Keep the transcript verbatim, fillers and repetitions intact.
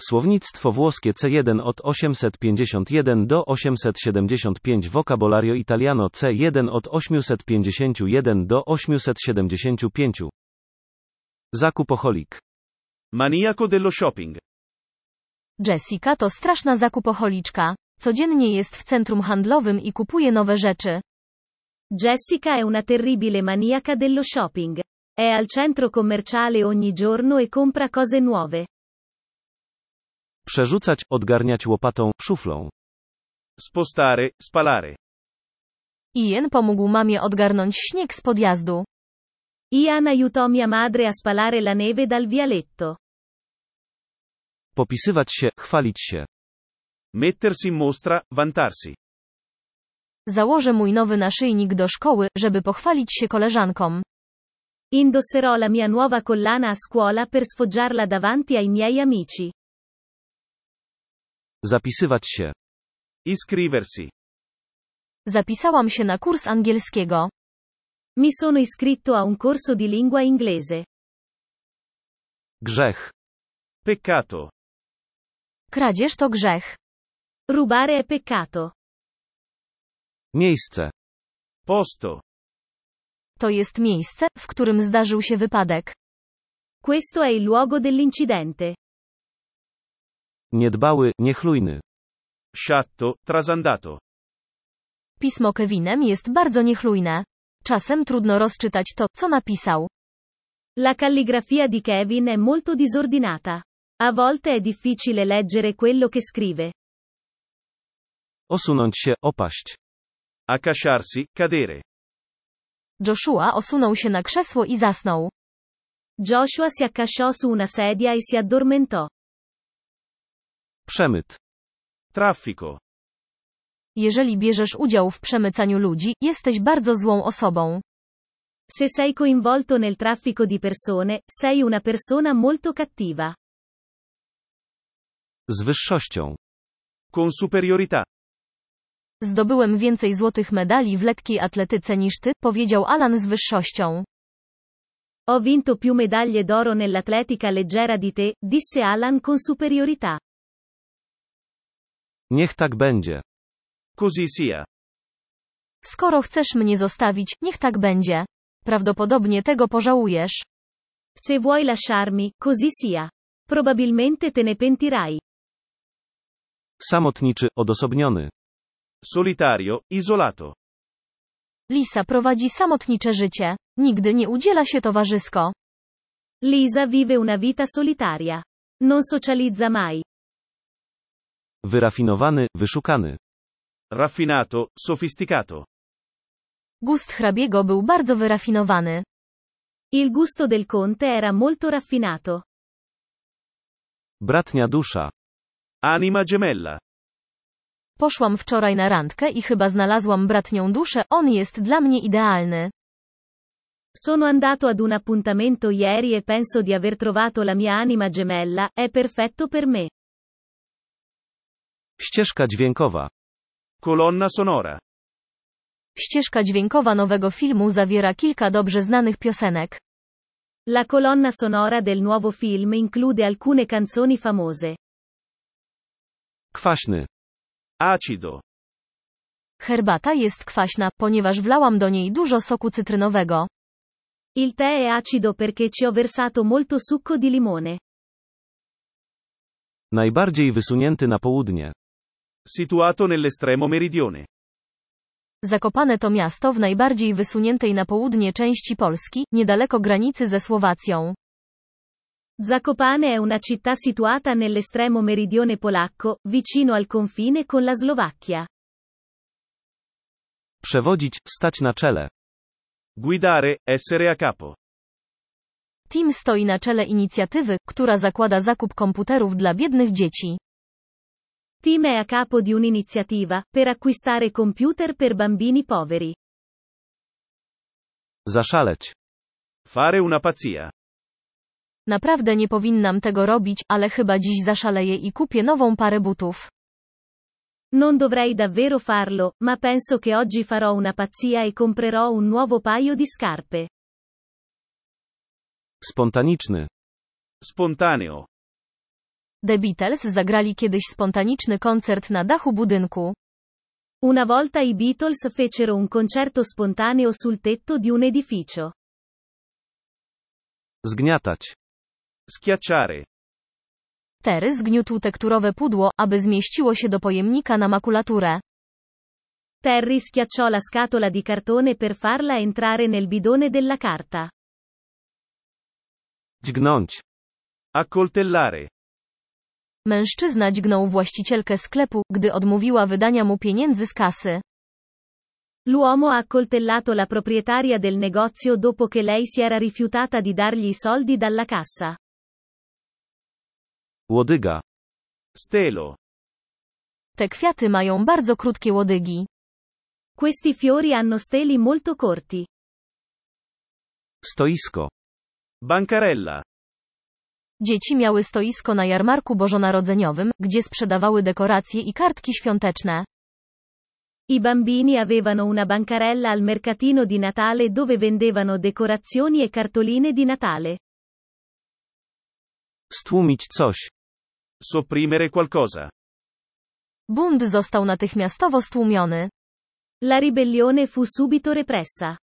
Słownictwo włoskie C jeden od osiemset pięćdziesiąt jeden do osiemset siedemdziesiąt pięć. Vocabolario italiano C jeden od osiemset pięćdziesiąt jeden do osiemset siedemdziesiąt pięć. Zakupoholik. Maniaco dello shopping. Jessica to straszna zakupoholiczka. Codziennie jest w centrum handlowym i kupuje nowe rzeczy. Jessica è una terribile maniaca dello shopping. È al centro commerciale ogni giorno e compra cose nuove. Przerzucać, odgarniać łopatą, szuflą. Spostare, spalare. Ian pomógł mamie odgarnąć śnieg z podjazdu. Ian aiutò mia madre a spalare la neve dal vialetto. Popisywać się, chwalić się. Mettersi in mostra, vantarsi. Założę mój nowy naszyjnik do szkoły, żeby pochwalić się koleżankom. Indosserò la mia nuova collana a scuola per sfoggiarla davanti ai miei amici. Zapisywać się. Iscriversi. Zapisałam się na kurs angielskiego. Mi sono iscritto a un corso di lingua inglese. Grzech. Peccato. Kradzież to grzech. Rubare è peccato. Miejsce. Posto. To jest miejsce, w którym zdarzył się wypadek. Questo è il luogo dell'incidente. Niedbały, niechlujny. Sciatto, trasandato. Pismo Kevinem jest bardzo niechlujne. Czasem trudno rozczytać to, co napisał. La calligrafia di Kevin è molto disordinata. A volte è difficile leggere quello che scrive. Osunąć się, opaść. Accasciarsi, cadere. Joshua osunął się na krzesło i zasnął. Joshua si accasciò su una sedia e si addormentò. Przemyt. Traffico. Jeżeli bierzesz udział w przemycaniu ludzi, jesteś bardzo złą osobą. Se sei coinvolto nel traffico di persone, sei una persona molto cattiva. Z wyższością. Con superiorità. Zdobyłem więcej złotych medali w lekkiej atletyce niż ty, powiedział Alan z wyższością. Ho vinto più medaglie d'oro nell'atletica leggera di te, disse Alan con superiorità. Niech tak będzie. Così sia. Skoro chcesz mnie zostawić, niech tak będzie. Prawdopodobnie tego pożałujesz. Se vuoi lasciarmi, così sia. Probabilmente te ne pentirai. Samotniczy, odosobniony. Solitario, isolato. Lisa prowadzi samotnicze życie. Nigdy nie udziela się towarzysko. Lisa vive una vita solitaria. Non socializza mai. Wyrafinowany, wyszukany. Raffinato, sofisticato. Gust hrabiego był bardzo wyrafinowany. Il gusto del conte era molto raffinato. Bratnia dusza. Anima gemella. Poszłam wczoraj na randkę i chyba znalazłam bratnią duszę, on jest dla mnie idealny. Sono andato ad un appuntamento ieri e penso di aver trovato la mia anima gemella, è perfetto per me. Ścieżka dźwiękowa. Colonna sonora. Ścieżka dźwiękowa nowego filmu zawiera kilka dobrze znanych piosenek. La colonna sonora del nuovo film include alcune canzoni famose. Kwaśny. Acido. Herbata jest kwaśna, ponieważ wlałam do niej dużo soku cytrynowego. Il tè è acido perché ci ho versato molto succo di limone. Najbardziej wysunięty na południe. Situato nell'estremo meridione. Zakopane to miasto w najbardziej wysuniętej na południe części Polski, niedaleko granicy ze Słowacją. Zakopane è una città situata nell'estremo meridione polacco, vicino al confine con la Slovacchia. Przewodzić, stać na czele. Guidare, essere a capo. Tim stoi na czele inicjatywy, która zakłada zakup komputerów dla biednych dzieci. Tim è a capo di un'iniziativa per acquistare computer per bambini poveri. Zaszaleć. Fare una pazzia. Naprawdę nie powinnam tego robić, ale chyba dziś zaszaleję i kupię nową parę butów. Non dovrei davvero farlo, ma penso che oggi farò una pazzia e comprerò un nuovo paio di scarpe. Spontaniczny. Spontaneo. The Beatles zagrali kiedyś spontaniczny koncert na dachu budynku. Una volta i Beatles fecero un concerto spontaneo sul tetto di un edificio. Zgniatać. Schiacciare. Terry zgniótł tekturowe pudło, aby zmieściło się do pojemnika na makulaturę. Terry schiacciò la scatola di cartone per farla entrare nel bidone della carta. Dźgnąć. Accoltellare. Mężczyzna dźgnął właścicielkę sklepu, gdy odmówiła wydania mu pieniędzy z kasy. L'uomo ha accoltellato la proprietaria del negozio dopo che lei si era rifiutata di dargli i soldi dalla cassa. Łodyga. Stelo. Te kwiaty mają bardzo krótkie łodygi. Questi fiori hanno steli molto corti. Stoisko. Bancarella. Dzieci miały stoisko na jarmarku bożonarodzeniowym, gdzie sprzedawały dekoracje i kartki świąteczne. I bambini avevano una bancarella al mercatino di Natale dove vendevano decorazioni e cartoline di Natale. Stłumić coś. Sopprimere qualcosa. Bunt został natychmiastowo stłumiony. La ribellione fu subito repressa.